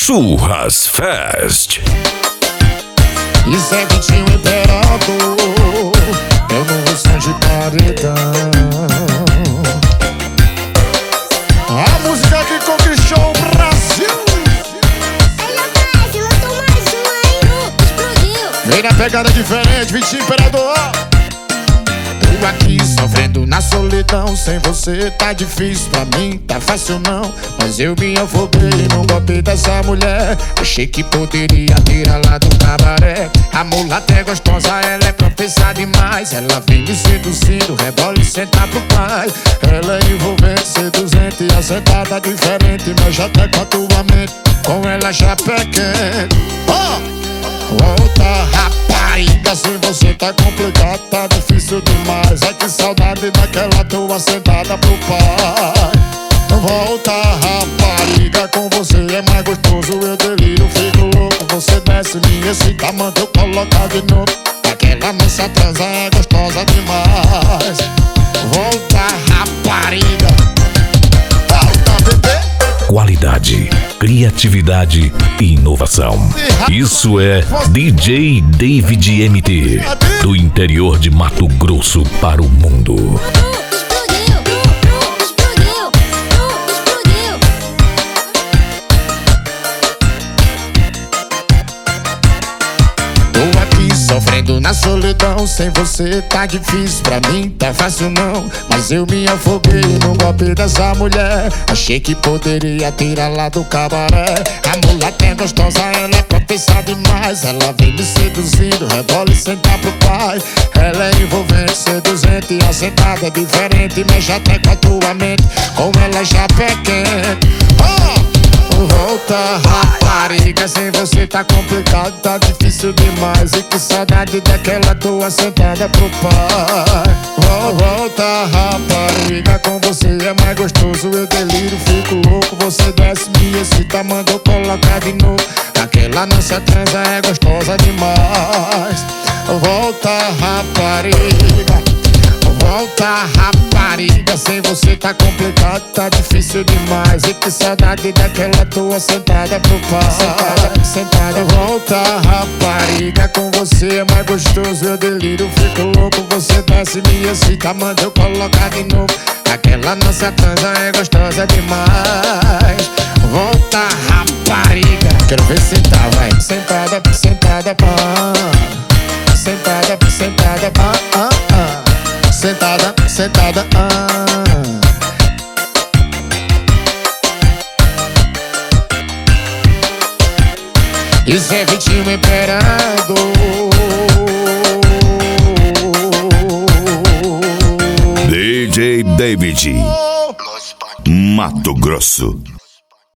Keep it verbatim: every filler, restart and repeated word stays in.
Surras Fest. Isso é Vitinho Imperador, eu não vou som de paredão. A música que conquistou o Brasil. Ei, rapaz, lançou mais um aí, explodiu. Vem na pegada diferente, Vitinho Imperador. Eu aqui sofrendo na solidão, sem você tá difícil pra mim, tá fácil não. Mas eu me afoguei no golpe dessa mulher. Achei que poderia tirar lá do cabaré. A mulata é gostosa, ela é profissa demais. Ela vem me seduzindo, rebola e senta pro pai. Ela é envolvente, seduzente, assentada diferente. Mexe até com a tua mente, com ela já pé quente. Oh! Volta, rapariga, sem você tá complicado, tá difícil demais. É que saudade daquela tua sentada pro pai. Volta, rapariga, com você é mais gostoso. Eu deliro, fico louco, você desce, me excita, manda eu colocar de novo. Aquela nossa transa é gostosa demais. Volta, rapariga. Volta, bebê. Qualidade, criatividade e inovação. Isso é D J David M T, do interior de Mato Grosso para o mundo. Explodiu, explodiu, explodiu. Tô aqui sofrendo na solidão, sem você tá difícil pra mim, tá fácil não. Mas eu me afoguei no golpe dessa mulher. Achei que poderia tirar lá do cabaré. A mulata é gostosa, ela é propícia demais. Ela vem me seduzindo, rebola e senta pro pai. Ela é envolvente, seduzente, assentada diferente. Mexe até com a tua mente, com ela já pé quente. Oh! Volta, rapariga, sem você tá complicado, tá difícil demais. E que saudade daquela tua sentada pro pai. Volta, rapariga, com você é mais gostoso. Eu deliro, fico louco, você desce, me excita, manda eu colocar de novo. Aquela nossa transa é gostosa demais. Volta, rapariga. Volta, rapariga, sem você tá complicado, tá difícil demais. E que saudade daquela tua sentada pro pai. Sentada, sentada. Volta, rapariga, com você é mais gostoso. Eu deliro, fico louco, você desce, me excita, manda eu colocar de novo. Aquela nossa transa é gostosa demais. Volta, rapariga. Quero ver sentar, vai. Sentada, sentada, pá. Sentada, sentada, pá. Ah, ah. Sentada, sentada, ah. Isso é Vitinho Imperador. D J David, Mato Grosso.